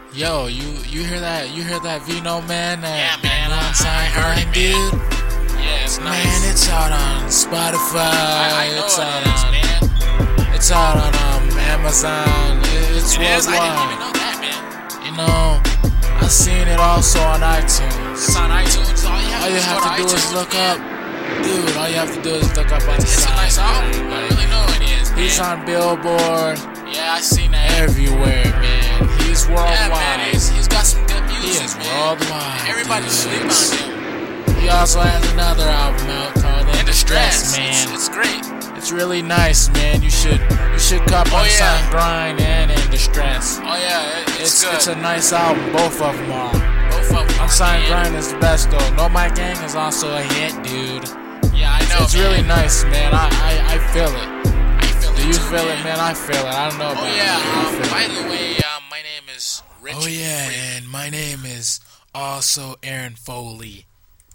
Yo, you hear that? You hear that Vino, man? Yeah, That man, I non-signed heard it, grind, dude. Yeah, it's nice. Man, it's out on Spotify. I know it's it out is, on. man. It's out on Amazon. It's It is. I didn't worldwide. even know that, man. You know, I seen it also on iTunes. It's on iTunes. All you have to do is look up, dude. All you have to do is look up on the It's a nice album. I really know it is, man. He's on Billboard Yeah, I seen that. everywhere, man. He's worldwide. Yeah, man. He's got some good He music, is man. worldwide. Everybody dude. sleep on him. He also has another album out called And the Stress, stress, man. it's great. It's really nice, man. You should cop Oh, on yeah. Sign Grind and In Distress. Oh yeah, it's good. It's a nice album. Both of them are. Both of them. Unsigned Grind is the best though. No My Gang is also a hit, dude. Yeah, I know. It's man. really nice, man. I feel it. I feel Do it you too, feel it, man? I feel it. I don't know about Oh you. yeah. I feel By it. the way, my name is Richard. Oh yeah, and my name is also Aaron Foley.